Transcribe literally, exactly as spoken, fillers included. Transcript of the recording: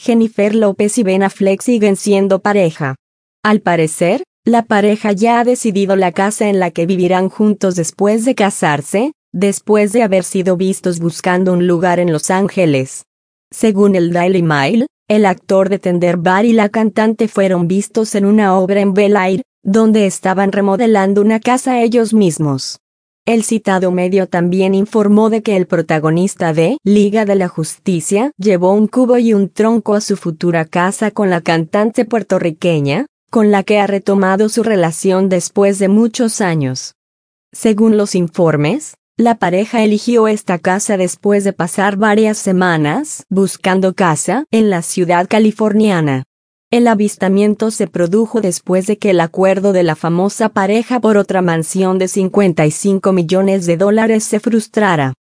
Jennifer López y Ben Affleck siguen siendo pareja. Al parecer, la pareja ya ha decidido la casa en la que vivirán juntos después de casarse, después de haber sido vistos buscando un lugar en Los Ángeles. Según el Daily Mail, el actor de Tender Bar y la cantante fueron vistos en una obra en Bel Air, donde estaban remodelando una casa ellos mismos. El citado medio también informó de que el protagonista de Liga de la Justicia llevó un cubo y un tronco a su futura casa con la cantante puertorriqueña, con la que ha retomado su relación después de muchos años. Según los informes, la pareja eligió esta casa después de pasar varias semanas buscando casa en la ciudad californiana. El avistamiento se produjo después de que el acuerdo de la famosa pareja por otra mansión de cincuenta y cinco millones de dólares se frustrara.